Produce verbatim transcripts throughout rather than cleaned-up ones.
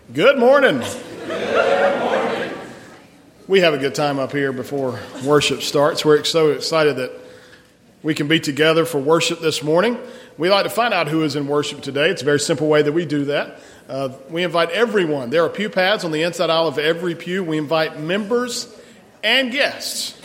Good morning. Good morning. We have a good time up here before worship starts. We're so excited that we can be together for worship this morning. We like to find out who is in worship today. It's a very simple way that we do that. Uh, we invite everyone. There are pew pads on the inside aisle of every pew. We invite members and guests.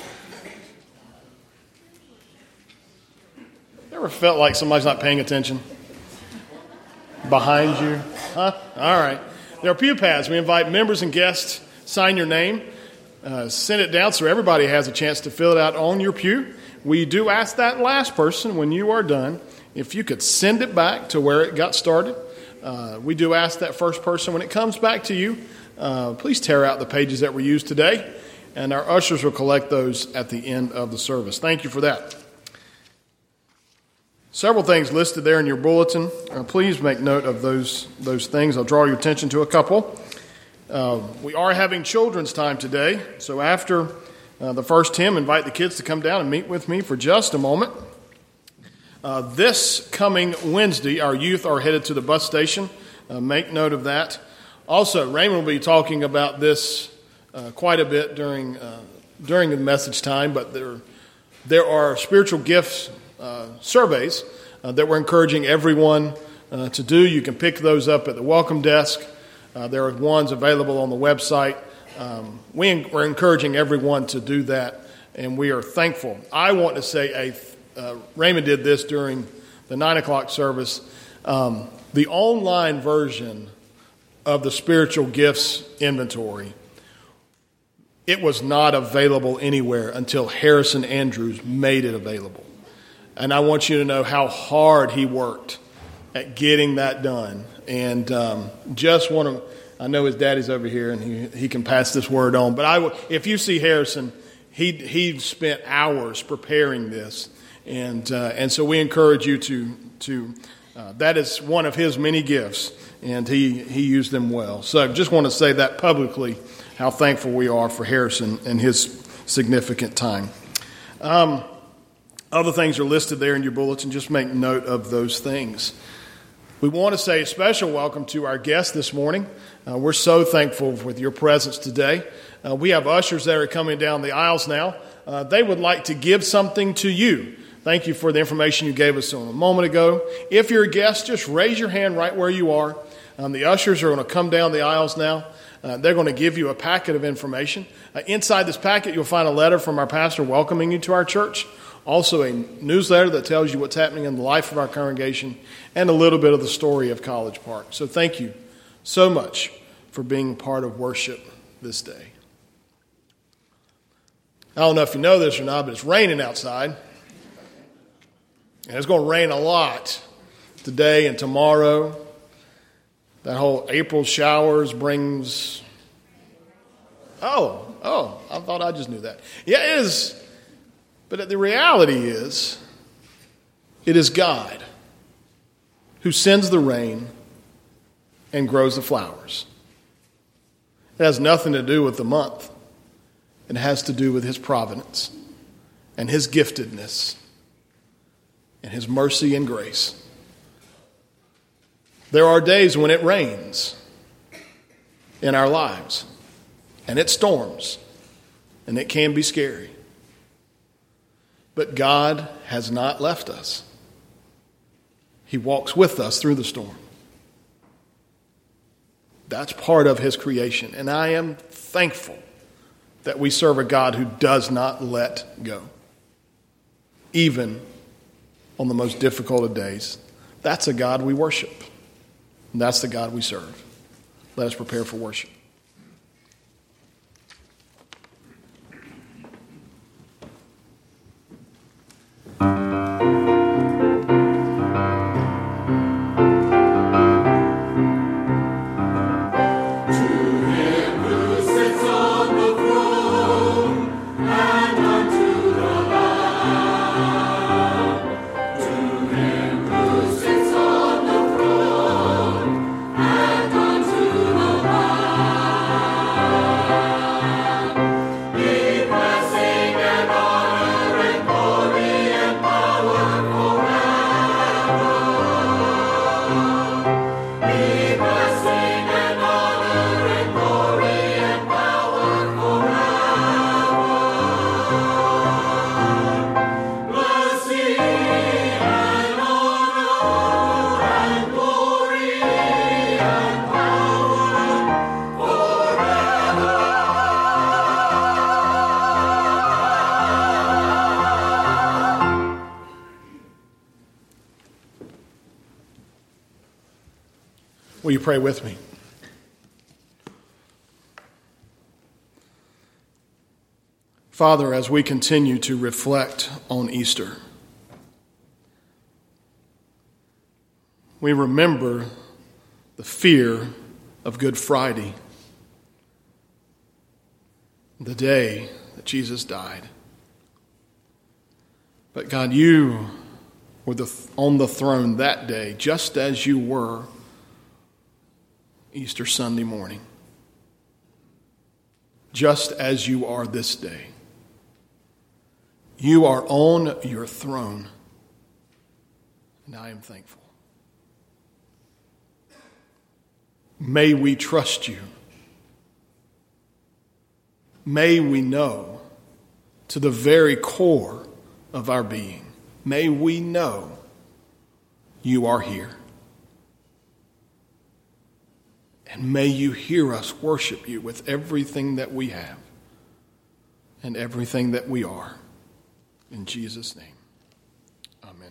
Ever felt like somebody's not paying attention? Behind you? Huh? All right. There are pew pads. We invite members and guests. Sign your name. Uh, send it down so everybody has a chance to fill it out on your pew. We do ask that last person, when you are done, if you could send it back to where it got started. Uh, we do ask that first person, when it comes back to you, uh, please tear out the pages that were used today, and our ushers will collect those at the end of the service. Thank you for that. Several things listed there in your bulletin. Uh, please make note of those those things. I'll draw your attention to a couple. Uh, we are having children's time today, so after uh, the first hymn, invite the kids to come down and meet with me for just a moment. Uh, this coming Wednesday, our youth are headed to the bus station. Uh, make note of that. Also, Raymond will be talking about this uh, quite a bit during uh, during the message time, but there there are spiritual gifts Uh, surveys uh, that we're encouraging everyone uh, to do. You can pick those up at the welcome desk. Uh, there are ones available on the website. Um, we, we're encouraging everyone to do that, and we are thankful. I want to say, a, uh, Raymond did this during the nine o'clock service. Um, the online version of the spiritual gifts inventory, it was not available anywhere until Harrison Andrews made it available. And I want you to know how hard he worked at getting that done. And um, just want to, I know his daddy's over here and he, he can pass this word on. But I, if you see Harrison, he he spent hours preparing this. And uh, and so we encourage you to, to uh, that is one of his many gifts. And he, he used them well. So I just want to say that publicly, how thankful we are for Harrison and his significant time. Um Other things are listed there in your bulletin. Just make note of those things. We want to say a special welcome to our guests this morning. Uh, we're so thankful with your presence today. Uh, we have ushers that are coming down the aisles now. Uh, they would like to give something to you. Thank you for the information you gave us a moment ago. If you're a guest, just raise your hand right where you are. Um, the ushers are going to come down the aisles now. Uh, they're going to give you a packet of information. Uh, inside this packet, you'll find a letter from our pastor welcoming you to our church. Also a newsletter that tells you what's happening in the life of our congregation and a little bit of the story of College Park. So thank you so much for being part of worship this day. I don't know if you know this or not, but it's raining outside. And it's going to rain a lot today and tomorrow. That whole April showers brings... Oh, oh, I thought I just knew that. Yeah, it is... But the reality is, it is God who sends the rain and grows the flowers. It has nothing to do with the month. It has to do with his providence and his giftedness and his mercy and grace. There are days when it rains in our lives, and it storms, and it can be scary. But God has not left us. He walks with us through the storm. That's part of his creation. And I am thankful that we serve a God who does not let go, even on the most difficult of days. That's a God we worship. And that's the God we serve. Let us prepare for worship. Unto the Lamb. pray with me? Father, as we continue to reflect on Easter, we remember the fear of Good Friday, the day that Jesus died. But God, you were the, on the throne that day, just as you were Easter Sunday morning, just as you are this day. You are on your throne, and I am thankful. May we trust you. May we know to the very core of our being, may we know you are here. And may you hear us worship you with everything that we have and everything that we are. In Jesus' name, amen.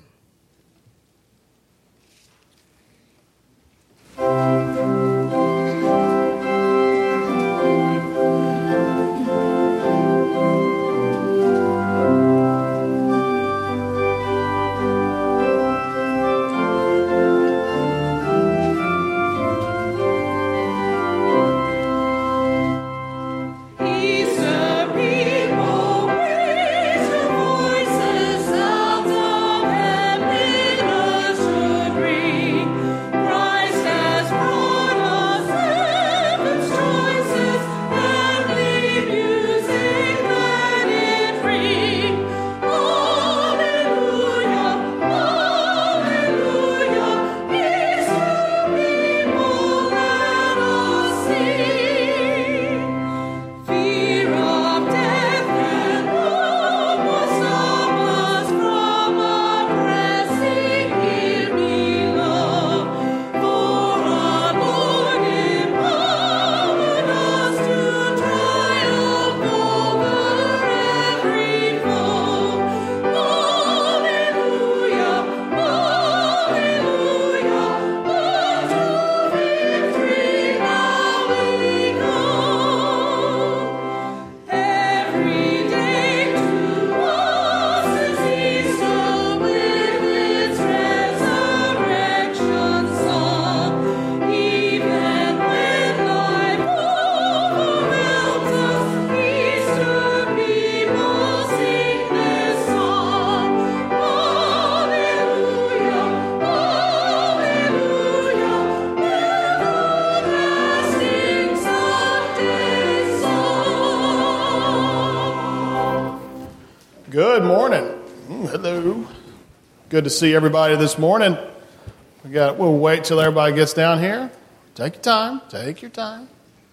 Good morning. Hello. Good to see everybody this morning. We got. We'll wait till everybody gets down here. Take your time. Take your time.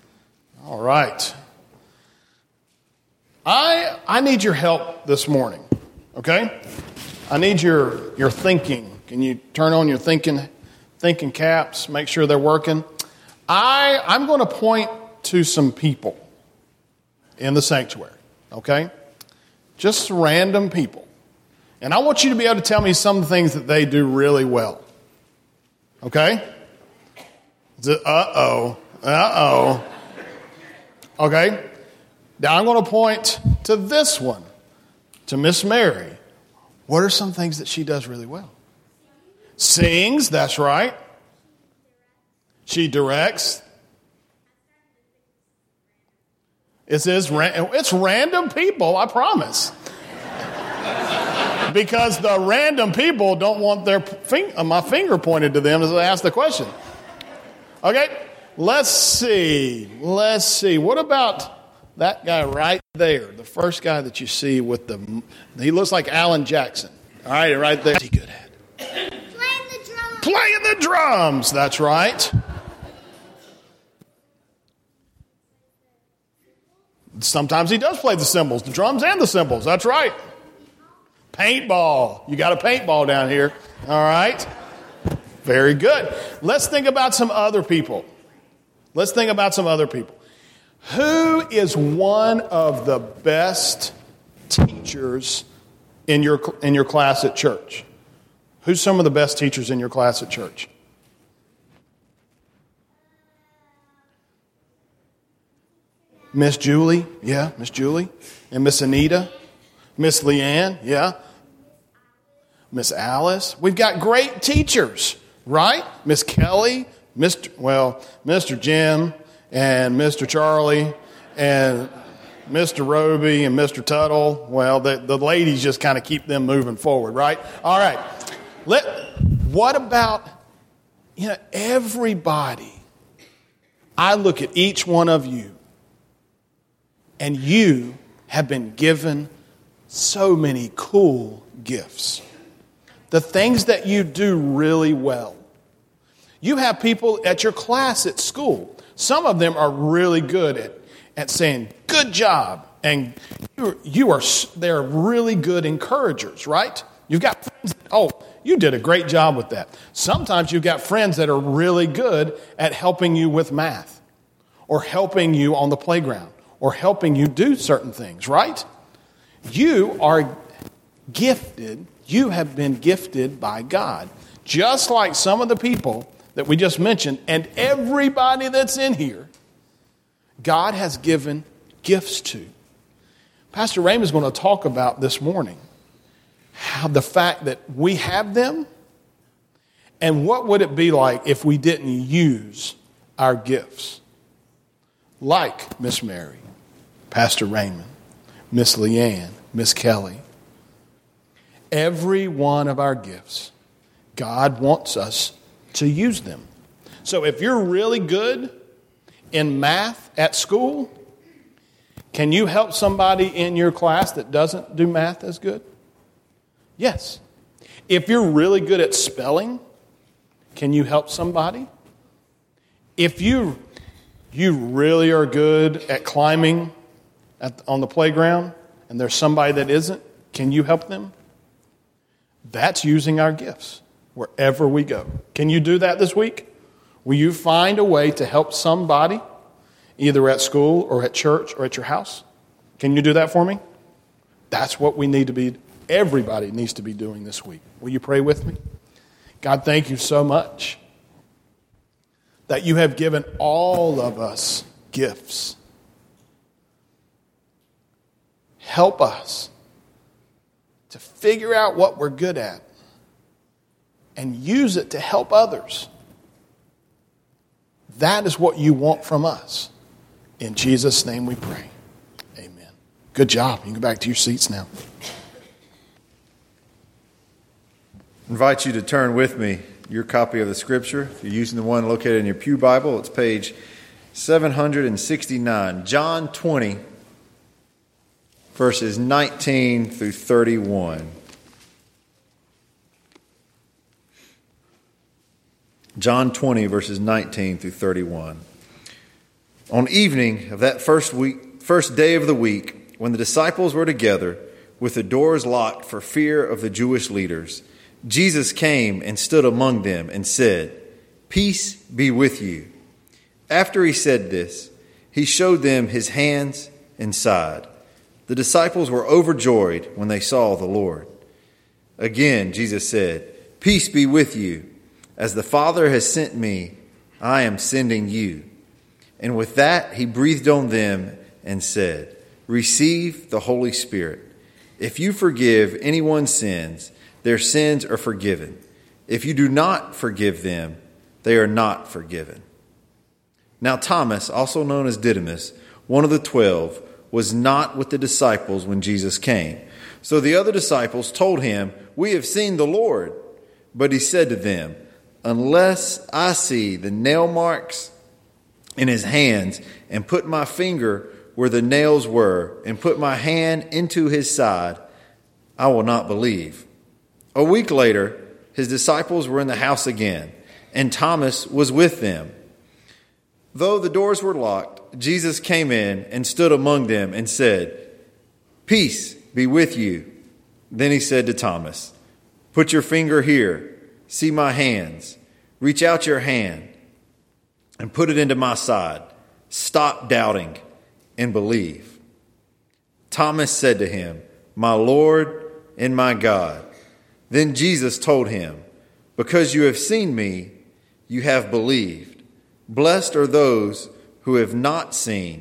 All right. I I need your help this morning. Okay. I need your your thinking. Can you turn on your thinking thinking caps? Make sure they're working. I I'm going to point to some people in the sanctuary. Okay. Just random people. And I want you to be able to tell me some of the things that they do really well. Okay? Uh-oh. Uh-oh. Okay? Now I'm going to point to this one, to Miss Mary. What are some things that she does really well? Sings, that's right. She directs. It says, it's random people, I promise. Because the random people don't want their finger, my finger pointed to them as I ask the question. Okay, let's see. Let's see. What about that guy right there? The first guy that you see with the, he looks like Alan Jackson. All right, right there. What's he good at? Playing the drums. Playing the drums, that's right. Sometimes he does play the cymbals, the drums and the cymbals. That's right. Paintball. You got a paintball down here. All right. Very good. Let's think about some other people. Let's think about some other people. Who is one of the best teachers in your in your class at church? Who's some of the best teachers in your class at church? Miss Julie, yeah, Miss Julie. And Miss Anita, Miss Leanne, yeah. Miss Alice. We've got great teachers, right? Miss Kelly, Mister well, Mister Jim, and Mister Charlie, and Mister Roby, and Mister Tuttle. Well, the, the ladies just kind of keep them moving forward, right? All right. Let. What about, you know, everybody? I look at each one of you, and you have been given so many cool gifts. The things that you do really well. You have people at your class at school. Some of them are really good at, at saying, good job. And you, you are, they're really good encouragers, right? You've got friends that, oh, you did a great job with that. Sometimes you've got friends that are really good at helping you with math or helping you on the playground or helping you do certain things, right? You are gifted. You have been gifted by God. Just like some of the people that we just mentioned and everybody that's in here, God has given gifts to. Pastor Raymond is going to talk about this morning how the fact that we have them and what would it be like if we didn't use our gifts. Like Miss Mary, Pastor Raymond, Miss Leanne, Miss Kelly. Every one of our gifts, God wants us to use them. So if you're really good in math at school, can you help somebody in your class that doesn't do math as good? Yes. If you're really good at spelling, can you help somebody? If you you really are good at climbing at, on the playground and there's somebody that isn't, can you help them? That's using our gifts wherever we go. Can you do that this week? Will you find a way to help somebody either at school or at church or at your house? Can you do that for me? That's what we need to be, everybody needs to be doing this week. Will you pray with me? God, thank you so much that you have given all of us gifts. Help us to figure out what we're good at and use it to help others. That is what you want from us. In Jesus' name we pray. Amen. Good job. You can go back to your seats now. I invite you to turn with me your copy of the Scripture. If you're using the one located in your pew Bible, it's page seven sixty-nine. John twenty, verses nineteen through thirty-one. John twenty, verses nineteen through thirty-one. On evening of that first week, first day of the week, when the disciples were together, with the doors locked for fear of the Jewish leaders, Jesus came and stood among them and said, "Peace be with you." After he said this, he showed them his hands and side. The disciples were overjoyed when they saw the Lord. Again, Jesus said, "Peace be with you. As the Father has sent me, I am sending you." And with that, he breathed on them and said, "Receive the Holy Spirit. If you forgive anyone's sins, their sins are forgiven. If you do not forgive them, they are not forgiven." Now Thomas, also known as Didymus, one of the twelve, was not with the disciples when Jesus came. So the other disciples told him, "We have seen the Lord." But he said to them, "Unless I see the nail marks in his hands, and put my finger where the nails were, and put my hand into his side, I will not believe." A week later, his disciples were in the house again, and Thomas was with them. Though the doors were locked, Jesus came in and stood among them and said, "Peace be with you." Then he said to Thomas, "Put your finger here, see my hands. Reach out your hand and put it into my side. Stop doubting and believe." Thomas said to him, "My Lord and my God." Then Jesus told him, "Because you have seen me, you have believed. Blessed are those who have not seen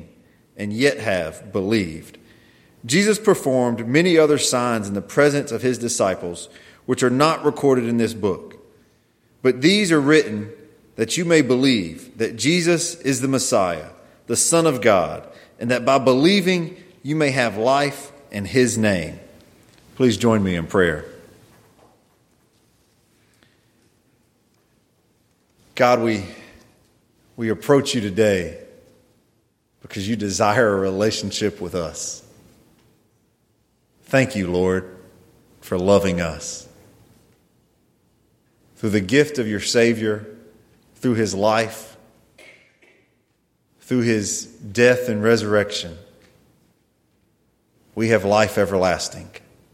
and yet have believed. Jesus performed many other signs in the presence of his disciples, which are not recorded in this book. But these are written that you may believe that Jesus is the Messiah, the Son of God, and that by believing you may have life in his name. Please join me in prayer. God, we, we approach you today because you desire a relationship with us. Thank you, Lord, for loving us. Through the gift of your Savior, through his life, through his death and resurrection, we have life everlasting.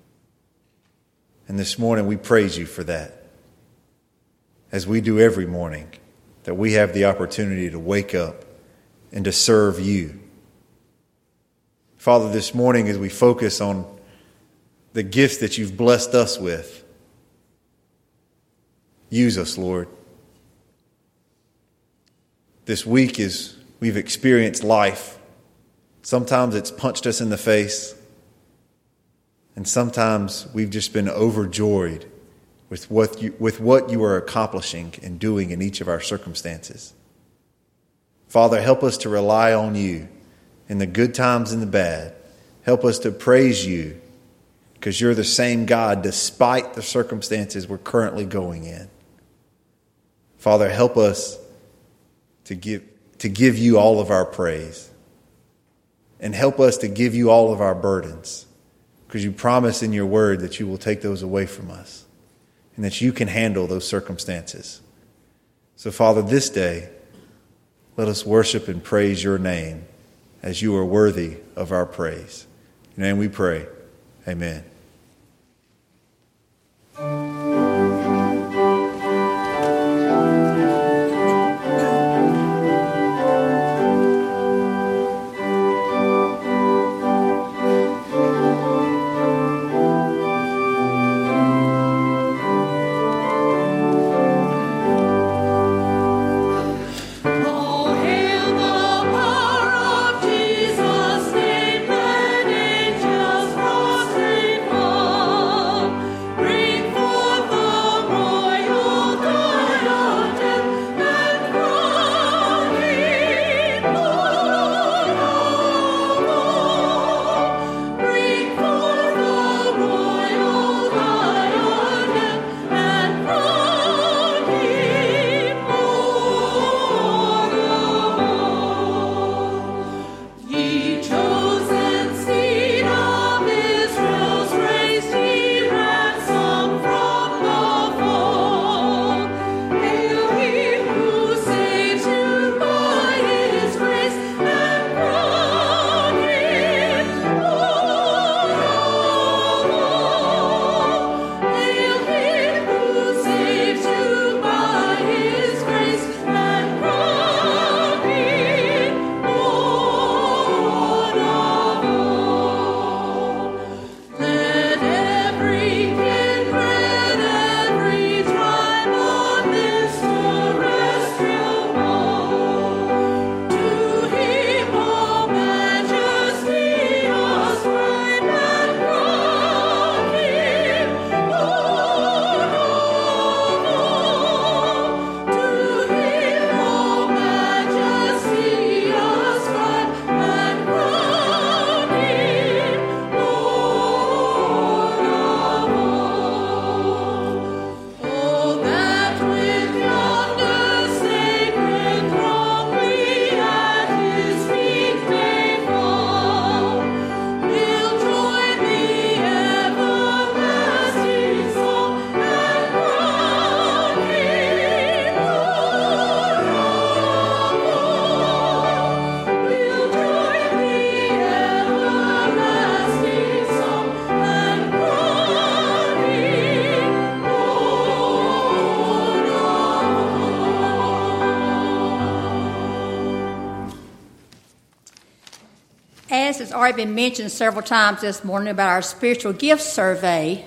And this morning we praise you for that, as we do every morning, that we have the opportunity to wake up and to serve you. Father, this morning as we focus on the gifts that you've blessed us with, use us, Lord. This week as we've experienced life, sometimes it's punched us in the face, and sometimes we've just been overjoyed with what you, with what you are accomplishing and doing in each of our circumstances. Father, help us to rely on you in the good times and the bad. Help us to praise you because you're the same God despite the circumstances we're currently going in. Father, help us to give, to give you all of our praise, and help us to give you all of our burdens, because you promise in your word that you will take those away from us and that you can handle those circumstances. So, Father, this day, let us worship and praise your name as you are worthy of our praise. In your name we pray. Amen. As has already been mentioned several times this morning about our spiritual gifts survey,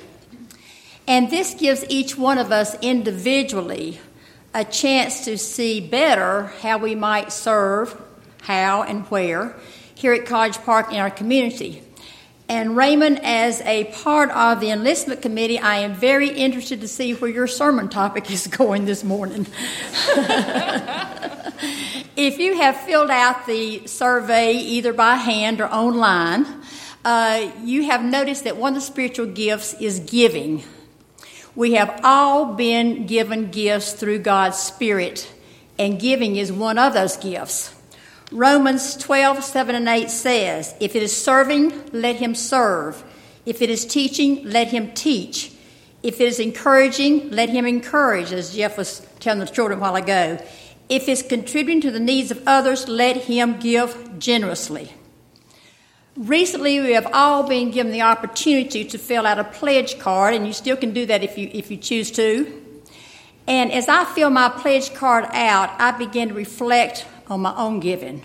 and this gives each one of us individually a chance to see better how we might serve, how and where. here at College Park in our community. And Raymond, as a part of the enlistment committee, I am very interested to see where your sermon topic is going this morning. If you have filled out the survey either by hand or online, uh, you have noticed that one of the spiritual gifts is giving. We have all been given gifts through God's Spirit, and giving is one of those gifts. Romans twelve, seven and eight says, if it is serving, let him serve. If it is teaching, let him teach. If it is encouraging, let him encourage, as Jeff was telling the children a while ago. If it's contributing to the needs of others, let him give generously. Recently, we have all been given the opportunity to fill out a pledge card, and you still can do that if you if you choose to. And as I fill my pledge card out, I begin to reflect on my own giving.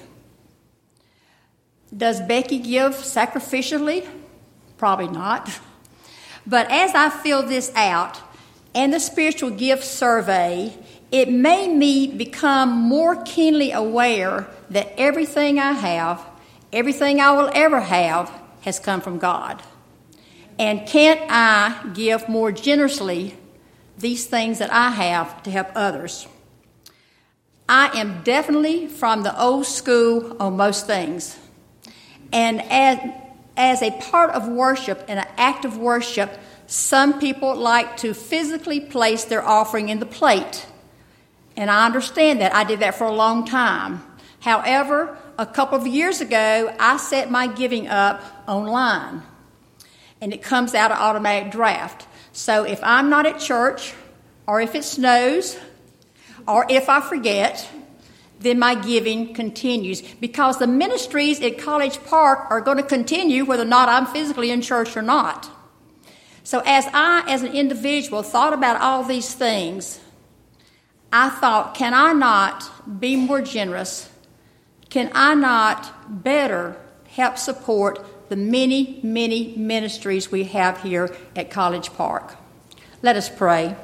Does Becky give sacrificially? Probably not. But as I fill this out and the spiritual gift survey, it made me become more keenly aware that everything I have, everything I will ever have, has come from God. And can't I give more generously these things that I have to help others? I am definitely from the old school on most things. And as, as a part of worship and an act of worship, some people like to physically place their offering in the plate. And I understand that. I did that for a long time. However, a couple of years ago, I set my giving up online. And it comes out of automatic draft. So if I'm not at church, or if it snows, or if I forget, then my giving continues. Because the ministries at College Park are going to continue whether or not I'm physically in church or not. So as I, as an individual, thought about all these things, I thought, can I not be more generous? Can I not better help support the many, many ministries we have here at College Park? Let us pray.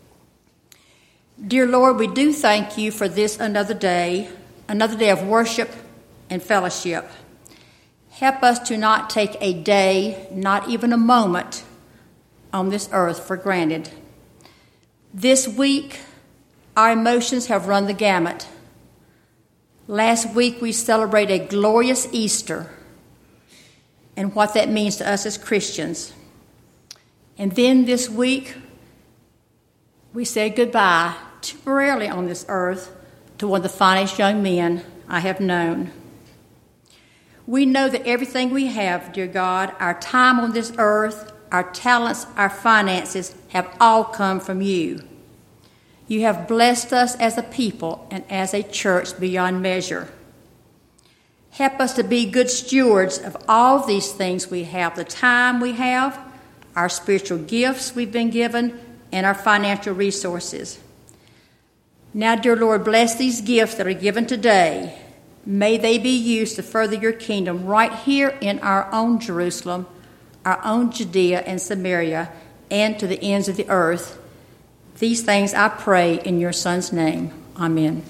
Dear Lord, we do thank you for this another day, another day of worship and fellowship. Help us to not take a day, not even a moment, on this earth for granted. This week, our emotions have run the gamut. Last week, we celebrated a glorious Easter and what that means to us as Christians. And then this week, we said goodbye temporarily on this earth to one of the finest young men I have known. We know that everything we have, dear God, our time on this earth, our talents, our finances, have all come from you. You have blessed us as a people and as a church beyond measure. Help us to be good stewards of all these things we have, the time we have, our spiritual gifts we've been given, and our financial resources. Now, dear Lord, bless these gifts that are given today. May they be used to further your kingdom right here in our own Jerusalem, our own Judea and Samaria, and to the ends of the earth. These things I pray in your Son's name. Amen.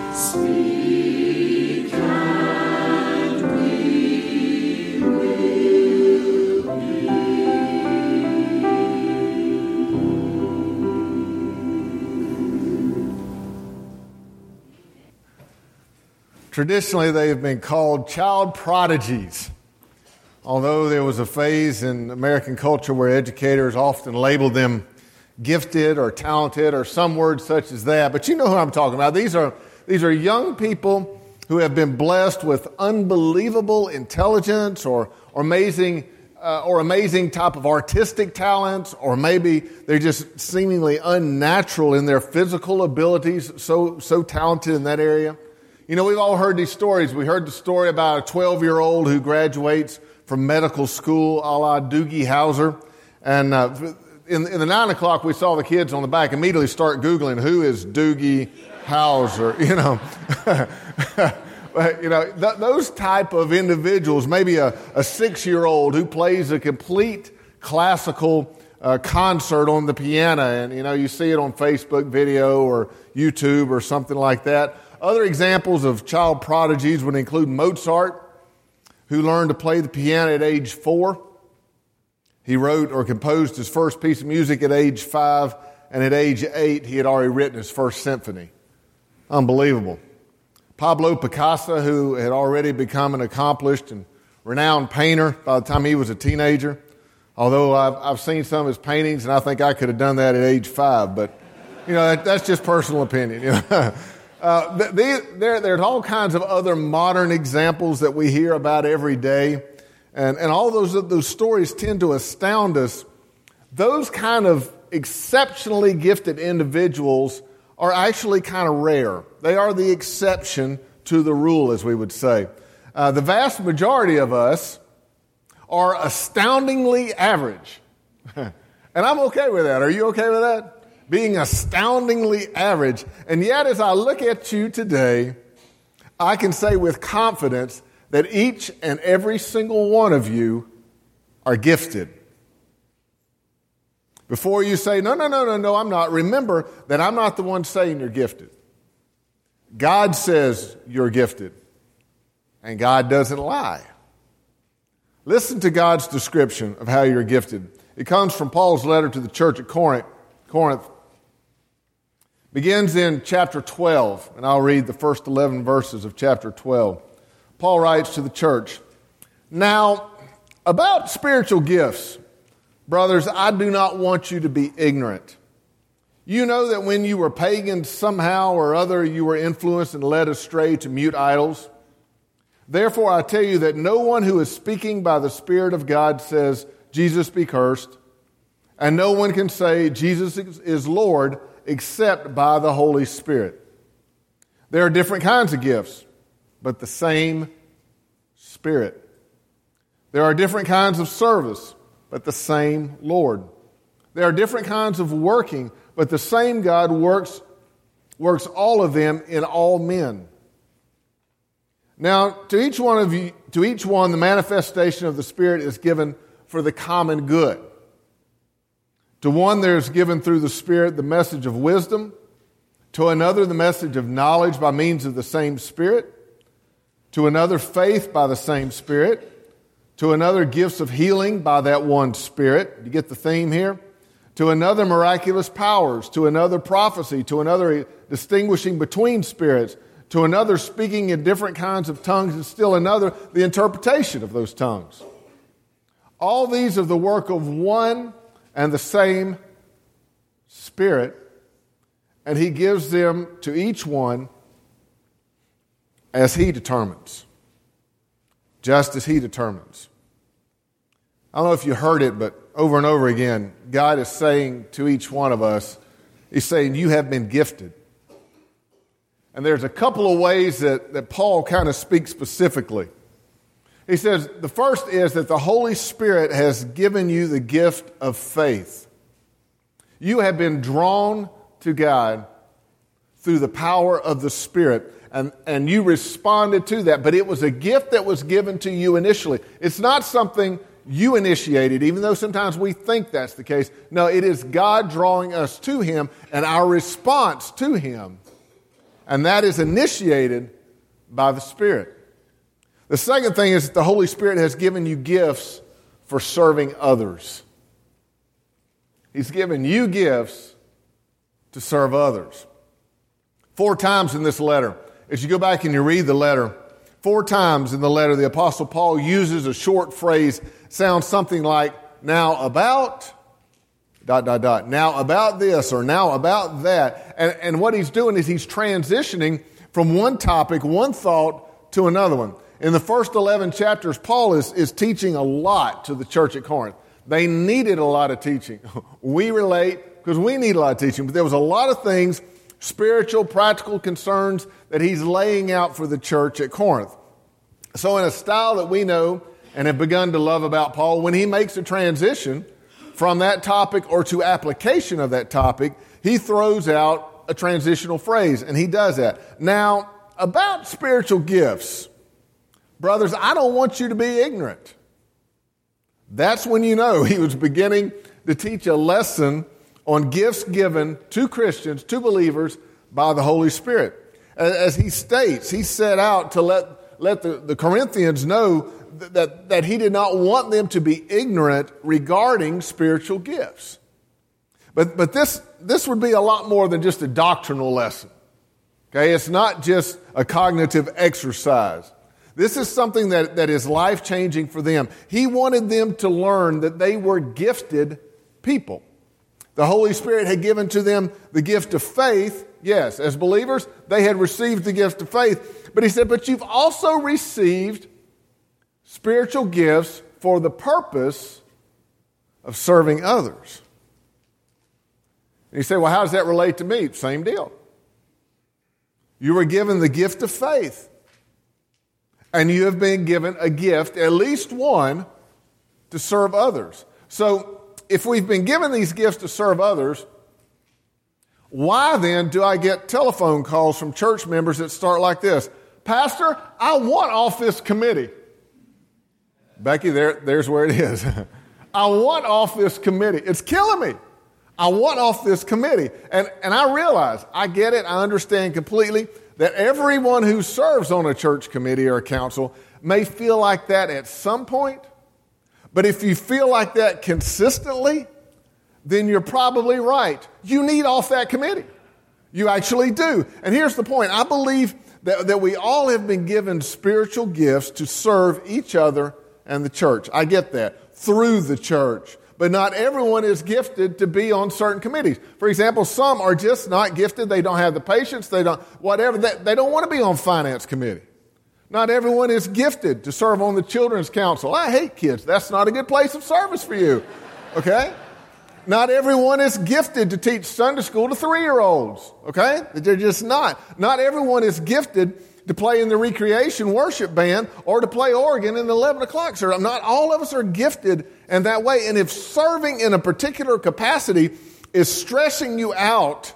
Speak and we will Traditionally, they have been called child prodigies. Although there was a phase in American culture where educators often labeled them gifted or talented or some words such as that. But you know who I'm talking about. These are, these are young people who have been blessed with unbelievable intelligence or, or amazing uh, or amazing type of artistic talents, or maybe they're just seemingly unnatural in their physical abilities, so so talented in that area. You know, we've all heard these stories. We heard the story about a twelve-year-old who graduates from medical school, a la Doogie Howser. And uh, in, in the nine o'clock, we saw the kids on the back immediately start Googling, who is Doogie Howser? You know, but, you know th- those type of individuals, maybe a, a six-year-old who plays a complete classical uh, concert on the piano. And, you know, you see it on Facebook video or YouTube or something like that. Other examples of child prodigies would include Mozart, who learned to play the piano at age four. He wrote or composed his first piece of music at age five, and at age eight, he had already written his first symphony. Unbelievable. Pablo Picasso, who had already become an accomplished and renowned painter by the time he was a teenager. Although I've, I've seen some of his paintings, and I think I could have done that at age five, but you know that, that's just personal opinion. You know? Uh, they, there, there's all kinds of other modern examples that we hear about every day, and, and all those those stories tend to astound us. Those kind of exceptionally gifted individuals are actually kind of rare. They are the exception to the rule, as we would say. Uh, the vast majority of us are astoundingly average, and I'm okay with that. Are you okay with that? Being astoundingly average. And yet, as I look at you today, I can say with confidence that each and every single one of you are gifted. Before you say, no, no, no, no, no, I'm not, remember that I'm not the one saying you're gifted. God says you're gifted, and God doesn't lie. Listen to God's description of how you're gifted. It comes from Paul's letter to the church at Corinth. Corinth. Begins in chapter twelve, and I'll read the first eleven verses of chapter twelve. Paul writes to the church, "Now, about spiritual gifts, brothers, I do not want you to be ignorant. You know that when you were pagans, somehow or other you were influenced and led astray to mute idols. Therefore, I tell you that no one who is speaking by the Spirit of God says, 'Jesus be cursed,' and no one can say, 'Jesus is Lord,' except by the Holy Spirit. There are different kinds of gifts, but the same Spirit. There are different kinds of service, but the same Lord. There are different kinds of working, but the same God works, works all of them in all men. Now, to each one of you, to each one, the manifestation of the Spirit is given for the common good. To one, there is given through the Spirit the message of wisdom. To another, the message of knowledge by means of the same Spirit. To another, faith by the same Spirit. To another, gifts of healing by that one Spirit. You get the theme here? To another, miraculous powers. To another, prophecy. To another, distinguishing between spirits. To another, speaking in different kinds of tongues. And still another, the interpretation of those tongues. All these are the work of one and the same Spirit, and He gives them to each one as He determines, just as He determines. I don't know if you heard it, but over and over again, God is saying to each one of us, He's saying, you have been gifted. And there's a couple of ways that, that Paul kind of speaks specifically. He says, the first is that the Holy Spirit has given you the gift of faith. You have been drawn to God through the power of the Spirit, and, and you responded to that. But it was a gift that was given to you initially. It's not something you initiated, even though sometimes we think that's the case. No, it is God drawing us to Him and our response to Him. and that is initiated by the Spirit. The second thing is that the Holy Spirit has given you gifts for serving others. He's given you gifts to serve others. Four times in this letter, as you go back and you read the letter, four times in the letter, the Apostle Paul uses a short phrase, sounds something like, now about, dot, dot, dot, now about this or now about that. And, and what he's doing is he's transitioning from one topic, one thought, to another one. In the first eleven chapters, Paul is, is teaching a lot to the church at Corinth. They needed a lot of teaching. We relate because we need a lot of teaching, but there was a lot of things, spiritual, practical concerns that he's laying out for the church at Corinth. So in a style that we know and have begun to love about Paul, when he makes a transition from that topic or to application of that topic, he throws out a transitional phrase, and he does that. Now, about spiritual gifts, brothers, I don't want you to be ignorant. That's when you know he was beginning to teach a lesson on gifts given to Christians, to believers, by the Holy Spirit. As he states, he set out to let, let the, the Corinthians know that, that, that he did not want them to be ignorant regarding spiritual gifts. But, but this, this would be a lot more than just a doctrinal lesson. Okay, it's not just a cognitive exercise. This is something that, that is life-changing for them. He wanted them to learn that they were gifted people. The Holy Spirit had given to them the gift of faith. Yes, as believers, they had received the gift of faith. But he said, but you've also received spiritual gifts for the purpose of serving others. And you say, well, how does that relate to me? Same deal. You were given the gift of faith. And you have been given a gift, at least one, to serve others. So, if we've been given these gifts to serve others, why then do I get telephone calls from church members that start like this? Pastor, I want off this committee. Becky, there, there's where it is. I want off this committee. It's killing me. I want off this committee. And, and I realize, I get it, I understand completely, that everyone who serves on a church committee or a council may feel like that at some point. But if you feel like that consistently, then you're probably right. You need off that committee. You actually do. And here's the point. I believe that, that we all have been given spiritual gifts to serve each other and the church. I get that. Through the church. But not everyone is gifted to be on certain committees. For example, some are just not gifted. They don't have the patience. They don't, whatever. They, they don't want to be on finance committee. Not everyone is gifted to serve on the children's council. I hate kids. That's not a good place of service for you. Okay? Not everyone is gifted to teach Sunday school to three-year-olds. Okay? They're just not. Not everyone is gifted to play in the recreation worship band or to play organ in the eleven o'clock service. Not all of us are gifted in that way. And if serving in a particular capacity is stressing you out,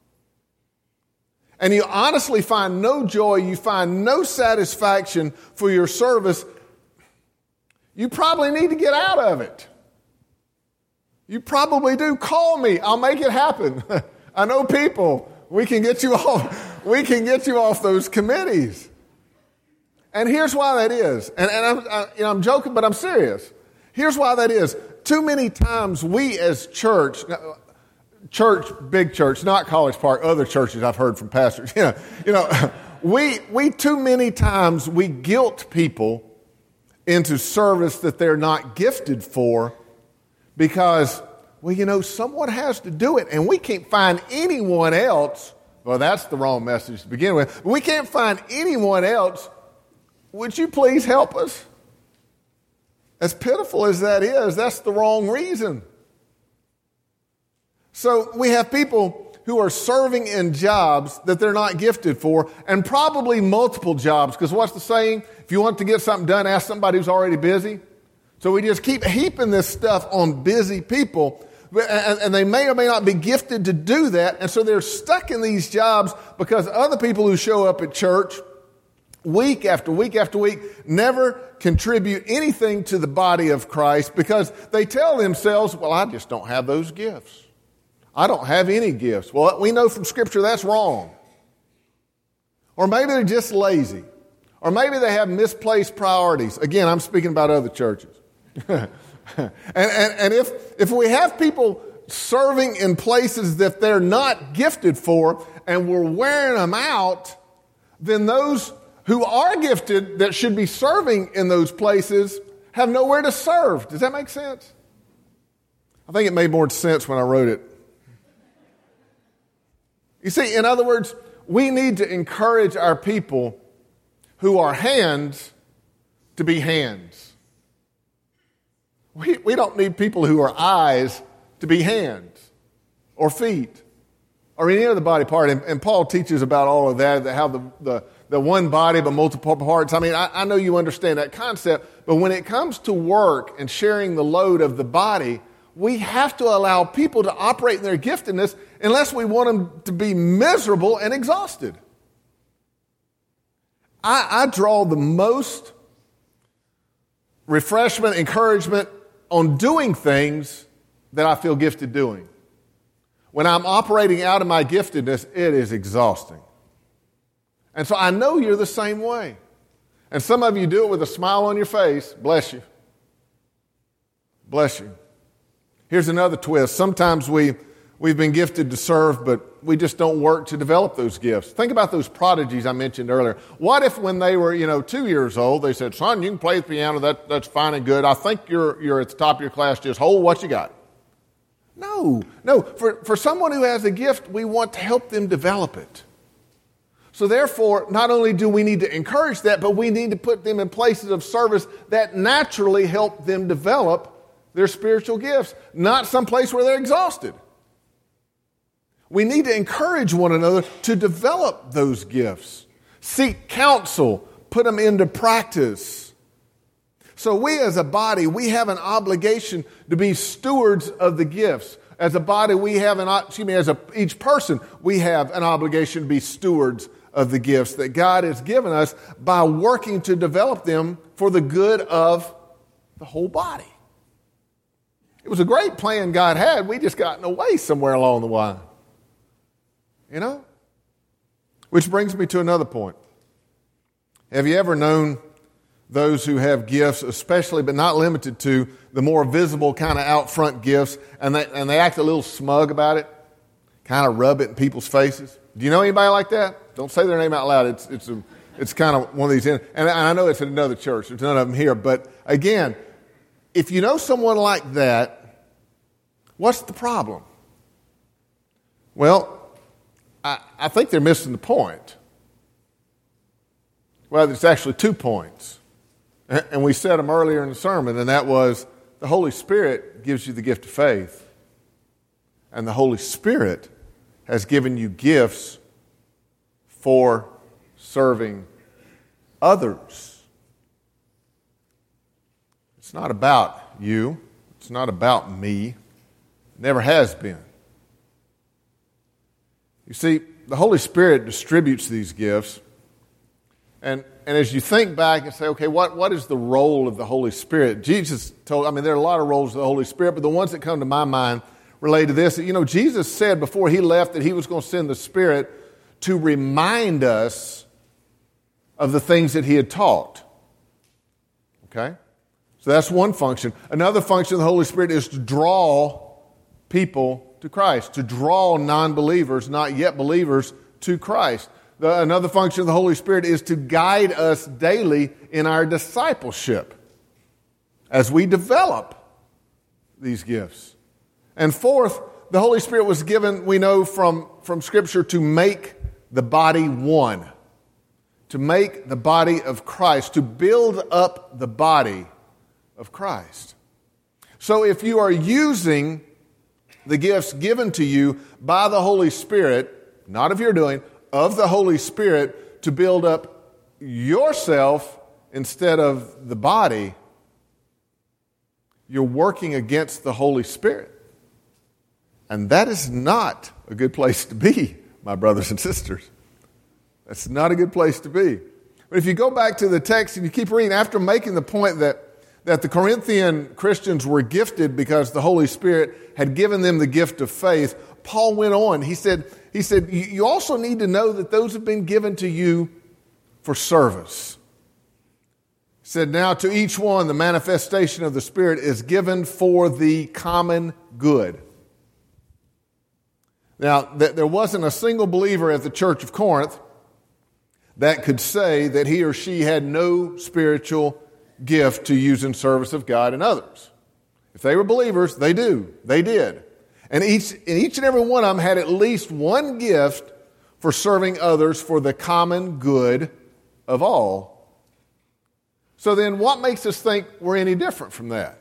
and you honestly find no joy, you find no satisfaction for your service, you probably need to get out of it. You probably do. Call me. I'll make it happen. I know people. We can get you off. We can get you off those committees. And here's why that is. And, and I'm, I, you know, I'm joking, but I'm serious. Here's why that is. Too many times we as church, church, big church, not College Park, other churches I've heard from pastors, you know, you know, we, we too many times we guilt people into service that they're not gifted for because, well, you know, someone has to do it and we can't find anyone else. Well, that's the wrong message to begin with. We can't find anyone else. Would you please help us? As pitiful as that is, that's the wrong reason. So we have people who are serving in jobs that they're not gifted for, and probably multiple jobs, because what's the saying? If you want to get something done, ask somebody who's already busy. So we just keep heaping this stuff on busy people, and, and they may or may not be gifted to do that, and so they're stuck in these jobs because other people who show up at church week after week after week never contribute anything to the body of Christ because they tell themselves, well, I just don't have those gifts. I don't have any gifts. Well, we know from Scripture that's wrong. Or maybe they're just lazy. Or maybe they have misplaced priorities. Again, I'm speaking about other churches. and and, and if, if we have people serving in places that they're not gifted for and we're wearing them out, then those who are gifted that should be serving in those places have nowhere to serve. Does that make sense? I think it made more sense when I wrote it. You see, in other words, we need to encourage our people who are hands to be hands. We, we don't need people who are eyes to be hands or feet or any other body part. And, and Paul teaches about all of that, how the, the, the one body but multiple parts. I mean, I, I know you understand that concept, but when it comes to work and sharing the load of the body, we have to allow people to operate in their giftedness unless we want them to be miserable and exhausted. I, I draw the most refreshment, encouragement on doing things that I feel gifted doing. When I'm operating out of my giftedness, it is exhausting. And so I know you're the same way. And some of you do it with a smile on your face. Bless you. Bless you. Here's another twist. Sometimes we, we've been gifted to serve, but we just don't work to develop those gifts. Think about those prodigies I mentioned earlier. What if when they were, you know, two years old, they said, son, you can play the piano, that, that's fine and good. I think you're, you're at the top of your class, just hold what you got. No, no. For, for someone who has a gift, we want to help them develop it. So therefore, not only do we need to encourage that, but we need to put them in places of service that naturally help them develop their spiritual gifts, not some place where they're exhausted. We need to encourage one another to develop those gifts. Seek counsel, put them into practice. So we as a body, we have an obligation to be stewards of the gifts. As a body, we have an, excuse me, as a, each person, we have an obligation to be stewards of the gifts that God has given us by working to develop them for the good of the whole body. It was a great plan God had. We just got in the way somewhere along the line. You know? Which brings me to another point. Have you ever known those who have gifts, especially but not limited to the more visible kind of out front gifts, and they, and they act a little smug about it, kind of rub it in people's faces? Do you know anybody like that? Don't say their name out loud. It's it's a, it's kind of one of these, and I know it's at another church. There's none of them here. But again, if you know someone like that, what's the problem? Well, I, I think they're missing the point. Well, there's actually two points. And we said them earlier in the sermon, and that was the Holy Spirit gives you the gift of faith. And the Holy Spirit has given you gifts for serving others. It's not about you. It's not about me. It never has been. You see, the Holy Spirit distributes these gifts. And, and as you think back and say, okay, what, what is the role of the Holy Spirit? Jesus told, I mean, there are a lot of roles of the Holy Spirit, but the ones that come to my mind relate to this. You know, Jesus said before he left that he was going to send the Spirit to remind us of the things that he had taught. Okay? So that's one function. Another function of the Holy Spirit is to draw people to Christ, to draw non-believers, not yet believers, to Christ. The, another function of the Holy Spirit is to guide us daily in our discipleship as we develop these gifts. And fourth, the Holy Spirit was given, we know from, from Scripture, to make the body one, to make the body of Christ, to build up the body of Christ. So if you are using the gifts given to you by the Holy Spirit, not of your doing, of the Holy Spirit, to build up yourself instead of the body, you're working against the Holy Spirit. And that is not a good place to be, my brothers and sisters. That's not a good place to be. But if you go back to the text and you keep reading, after making the point that, that the Corinthian Christians were gifted because the Holy Spirit had given them the gift of faith, Paul went on. He said, he said, you also need to know that those have been given to you for service. He said, now to each one, the manifestation of the Spirit is given for the common good. Now, th- there wasn't a single believer at the church of Corinth that could say that he or she had no spiritual gift to use in service of God and others. If they were believers, they do. They did. And each, and each and every one of them had at least one gift for serving others for the common good of all. So then what makes us think we're any different from that?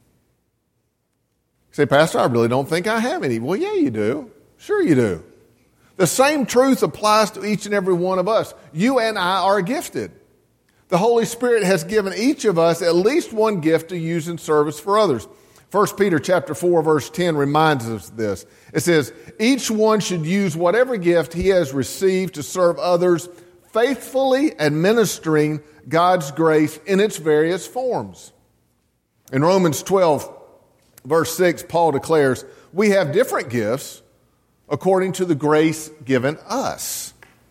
You say, Pastor, I really don't think I have any. Well, yeah, you do. Sure you do. The same truth applies to each and every one of us. You and I are gifted. The Holy Spirit has given each of us at least one gift to use in service for others. First Peter chapter four, verse ten reminds us of this. It says, each one should use whatever gift he has received to serve others, faithfully administering God's grace in its various forms. In Romans twelve, verse six, Paul declares, we have different gifts according to the grace given us.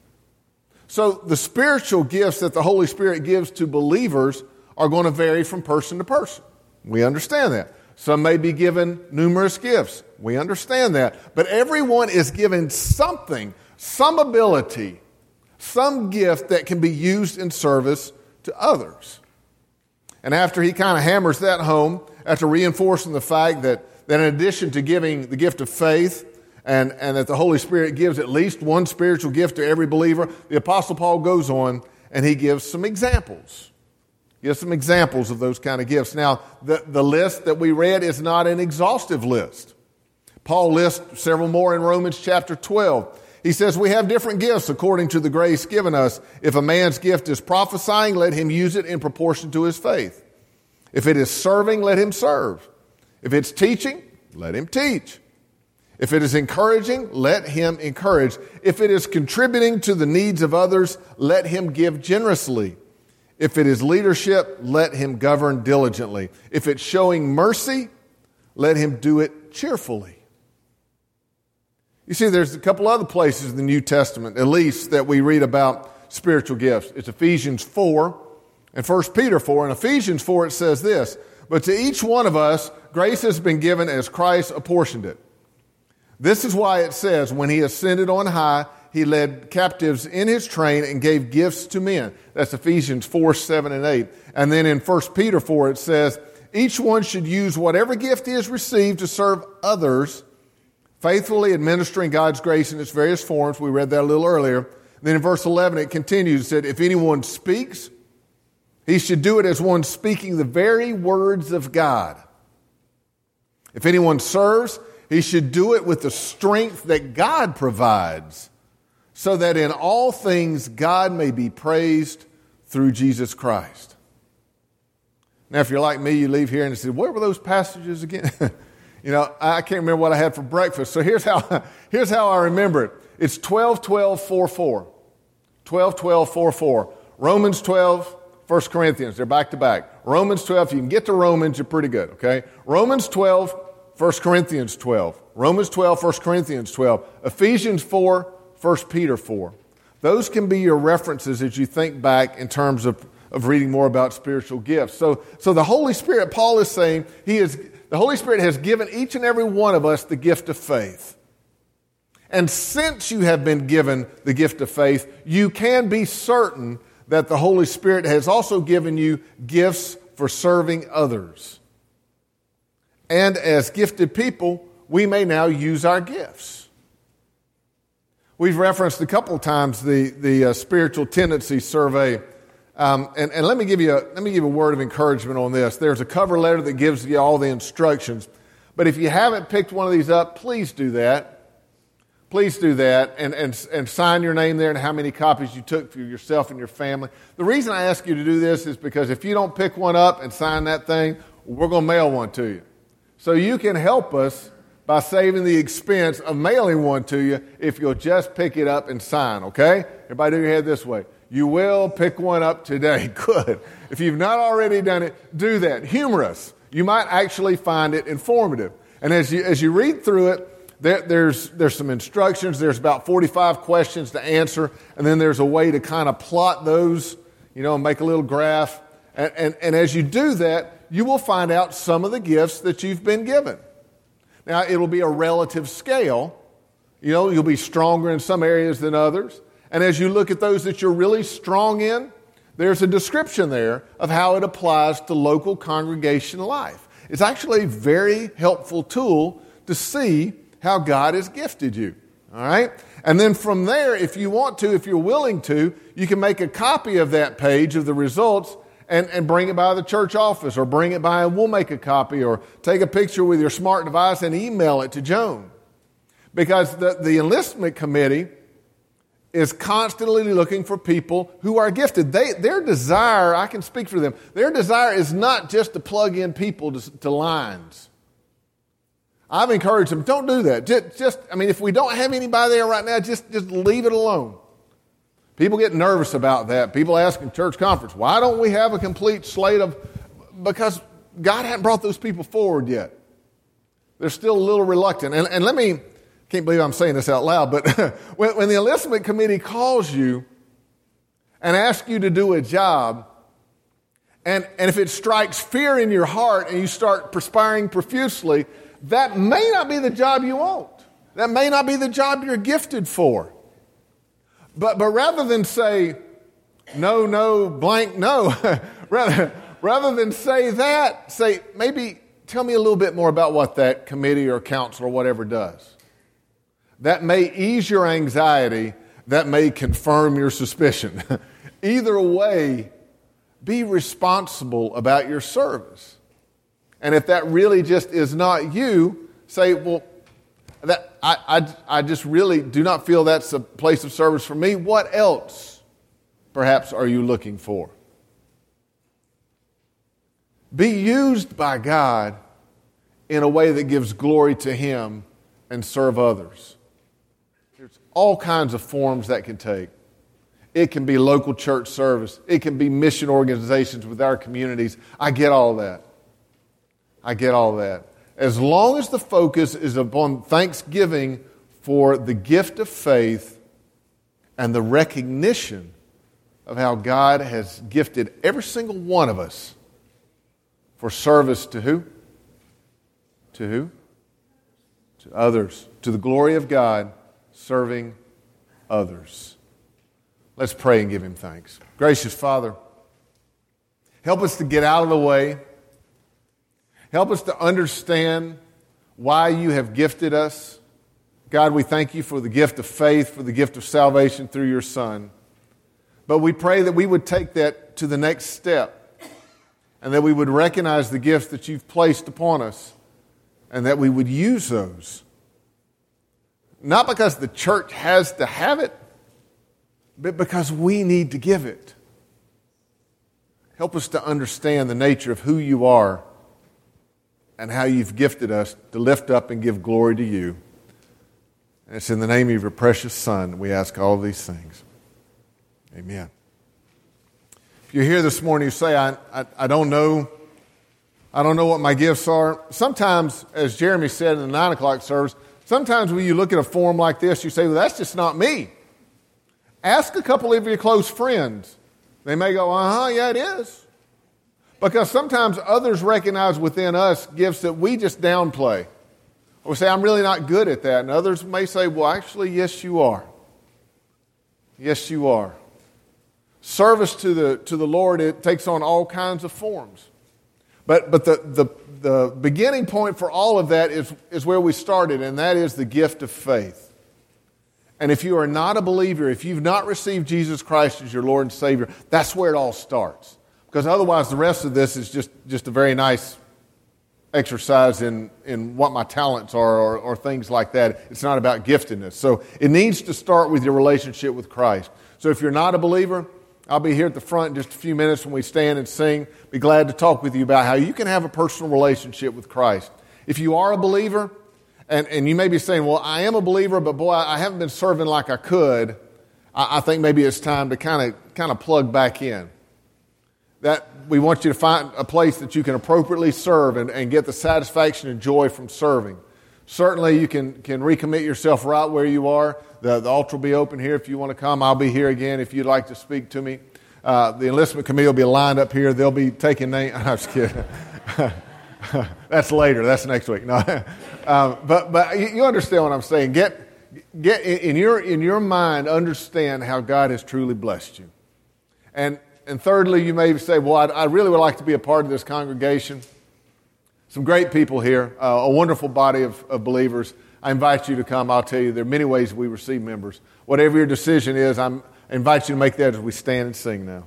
So the spiritual gifts that the Holy Spirit gives to believers are going to vary from person to person. We understand that. Some may be given numerous gifts. We understand that. But everyone is given something, some ability, some gift that can be used in service to others. And after he kind of hammers that home, after reinforcing the fact that, that in addition to giving the gift of faith, And, and that the Holy Spirit gives at least one spiritual gift to every believer, the Apostle Paul goes on and he gives some examples. He gives some examples of those kind of gifts. Now, the, the list that we read is not an exhaustive list. Paul lists several more in Romans chapter twelve. He says, we have different gifts according to the grace given us. If a man's gift is prophesying, let him use it in proportion to his faith. If it is serving, let him serve. If it's teaching, let him teach. If it is encouraging, let him encourage. If it is contributing to the needs of others, let him give generously. If it is leadership, let him govern diligently. If it's showing mercy, let him do it cheerfully. You see, there's a couple other places in the New Testament, at least, that we read about spiritual gifts. It's Ephesians four and First Peter four. In Ephesians four, it says this, but to each one of us, grace has been given as Christ apportioned it. This is why it says, when he ascended on high, he led captives in his train and gave gifts to men. That's Ephesians four, seven, and eight. And then in First Peter four, it says, each one should use whatever gift he has received to serve others, faithfully administering God's grace in its various forms. We read that a little earlier. Then in verse eleven, it continues. It said, if anyone speaks, he should do it as one speaking the very words of God. If anyone serves, he should do it with the strength that God provides, so that in all things God may be praised through Jesus Christ. Now, if you're like me, you leave here and you say, where were those passages again? You know, I can't remember what I had for breakfast. So here's how, here's how I remember it. It's twelve twelve four four. twelve twelve four four. Romans twelve, First Corinthians. They're back to back. Romans twelve, if you can get to Romans, you're pretty good, okay? Romans twelve, First Corinthians twelve. Romans twelve, First Corinthians twelve. Ephesians four, First Peter four. Those can be your references as you think back in terms of, of reading more about spiritual gifts. So, so the Holy Spirit, Paul is saying, he is, the Holy Spirit has given each and every one of us the gift of faith. And since you have been given the gift of faith, you can be certain that the Holy Spirit has also given you gifts for serving others. And as gifted people, we may now use our gifts. We've referenced a couple of times the, the uh, spiritual tendency survey. Um, and, and let me give you a, let me give you a word of encouragement on this. There's a cover letter that gives you all the instructions. But if you haven't picked one of these up, please do that. Please do that and, and, and sign your name there and how many copies you took for yourself and your family. The reason I ask you to do this is because if you don't pick one up and sign that thing, we're going to mail one to you. So you can help us by saving the expense of mailing one to you if you'll just pick it up and sign, okay? Everybody do your head this way. You will pick one up today. Good. If you've not already done it, do that. Humorous. You might actually find it informative. And as you as you read through it, there, there's there's some instructions. There's about forty-five questions to answer, and then there's a way to kind of plot those, you know, and make a little graph. And, and, and as you do that, you will find out some of the gifts that you've been given. Now, it'll be a relative scale. You know, you'll be stronger in some areas than others. And as you look at those that you're really strong in, there's a description there of how it applies to local congregation life. It's actually a very helpful tool to see how God has gifted you. All right? And then from there, if you want to, if you're willing to, you can make a copy of that page of the results and, and bring it by the church office, or bring it by and we'll make a copy, or take a picture with your smart device and email it to Joan. Because the, the enlistment committee is constantly looking for people who are gifted. They, their desire, I can speak for them, their desire is not just to plug in people to, to lines. I've encouraged them, don't do that. Just, just, I mean, if we don't have anybody there right now, just, just leave it alone. People get nervous about that. People ask in church conference, why don't we have a complete slate of, because God hadn't brought those people forward yet. They're still a little reluctant. And, and let me, can't believe I'm saying this out loud, but when, when the enlistment committee calls you and asks you to do a job, and, and if it strikes fear in your heart and you start perspiring profusely, that may not be the job you want. That may not be the job you're gifted for. But, but rather than say, no, no, blank, no, rather, rather than say that, say, maybe tell me a little bit more about what that committee or council or whatever does. That may ease your anxiety. That may confirm your suspicion. Either way, be responsible about your service. And if that really just is not you, say, well, that I, I, I just really do not feel that's a place of service for me. What else, perhaps, are you looking for? Be used by God in a way that gives glory to Him and serve others. There's all kinds of forms that can take. It can be local church service. It can be mission organizations with our communities. I get all that. I get all that. As long as the focus is upon thanksgiving for the gift of faith and the recognition of how God has gifted every single one of us for service to who? To who? To others. To the glory of God, serving others. Let's pray and give Him thanks. Gracious Father, help us to get out of the way. Help us to understand why You have gifted us. God, we thank You for the gift of faith, for the gift of salvation through Your Son. But we pray that we would take that to the next step, and that we would recognize the gifts that You've placed upon us, and that we would use those. Not because the church has to have it, but because we need to give it. Help us to understand the nature of who You are and how You've gifted us to lift up and give glory to You. And it's in the name of Your precious Son we ask all of these things. Amen. If you're here this morning, you say, I, I, I don't know, I don't know what my gifts are. Sometimes, as Jeremy said in the nine o'clock service, sometimes when you look at a form like this, you say, well, that's just not me. Ask a couple of your close friends. They may go, uh-huh, yeah, it is. Because sometimes others recognize within us gifts that we just downplay. Or say, I'm really not good at that. And others may say, well, actually, yes, you are. Yes, you are. Service to the to the Lord, it takes on all kinds of forms. But but the, the, the beginning point for all of that is, is where we started, and that is the gift of faith. And if you are not a believer, if you've not received Jesus Christ as your Lord and Savior, that's where it all starts. Because otherwise the rest of this is just, just a very nice exercise in, in what my talents are or, or things like that. It's not about giftedness. So it needs to start with your relationship with Christ. So if you're not a believer, I'll be here at the front in just a few minutes when we stand and sing. Be glad to talk with you about how you can have a personal relationship with Christ. If you are a believer, and, and you may be saying, well, I am a believer, but boy, I haven't been serving like I could. I, I think maybe it's time to kind of kind of plug back in. That we want you to find a place that you can appropriately serve and, and get the satisfaction and joy from serving. Certainly you can, can recommit yourself right where you are. The, the altar will be open here if you want to come. I'll be here again if you'd like to speak to me. Uh, the enlistment committee will be lined up here. They'll be taking names. I'm just kidding. That's later. That's next week. No, um, but but you understand what I'm saying. Get get in your in your mind. Understand how God has truly blessed you. And and thirdly, you may say, "Well, I, I really would like to be a part of this congregation." Some great people here, uh, a wonderful body of, of believers. I invite you to come. I'll tell you, there are many ways we receive members. Whatever your decision is, I'm, I invite you to make that as we stand and sing now.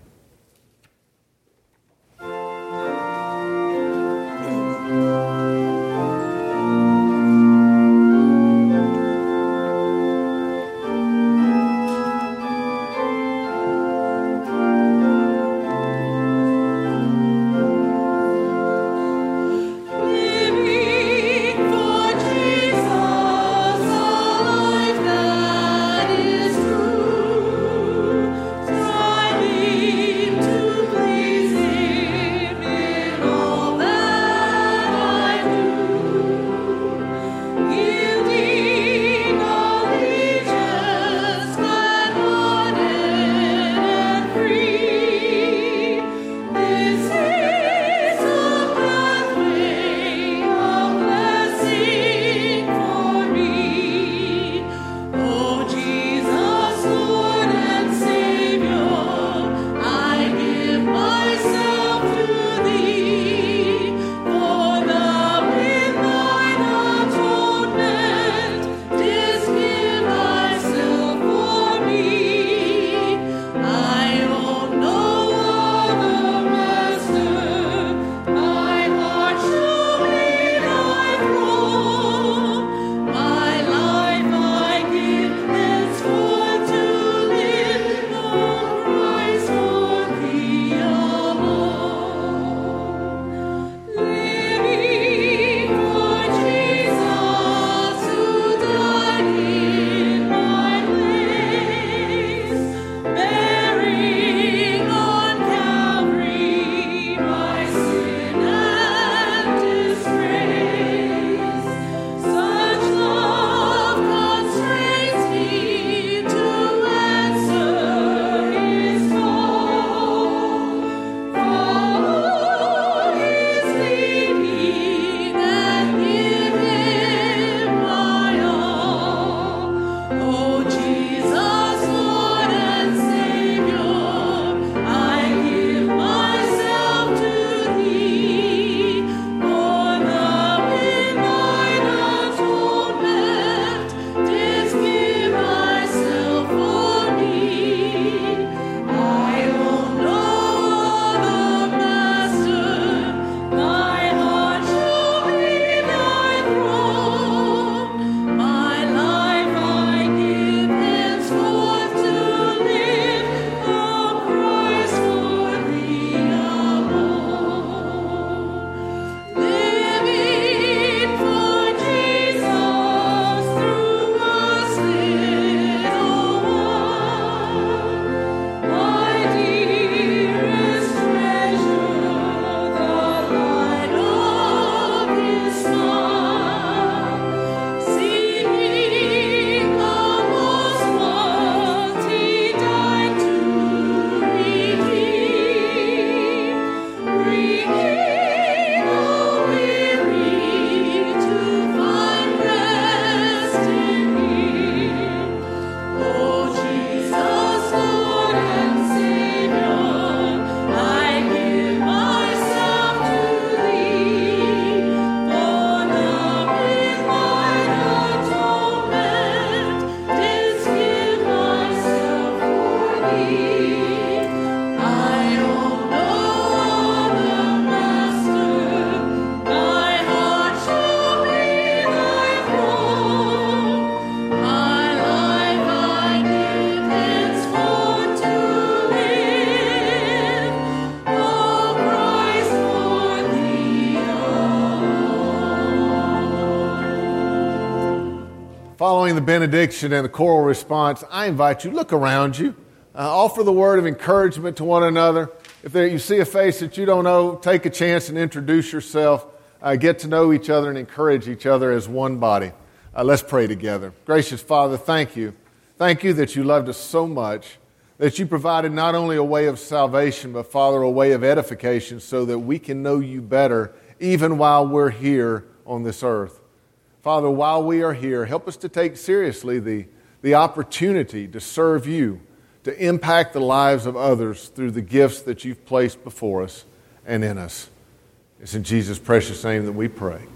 Following the benediction and the choral response, I invite you, look around you. Uh, offer the word of encouragement to one another. If there, you see a face that you don't know, take a chance and introduce yourself. Uh, get to know each other and encourage each other as one body. Uh, let's pray together. Gracious Father, thank you. Thank you that you loved us so much, that you provided not only a way of salvation, but, Father, a way of edification so that we can know you better even while we're here on this earth. Father, while we are here, help us to take seriously the, the opportunity to serve you, to impact the lives of others through the gifts that you've placed before us and in us. It's in Jesus' precious name that we pray.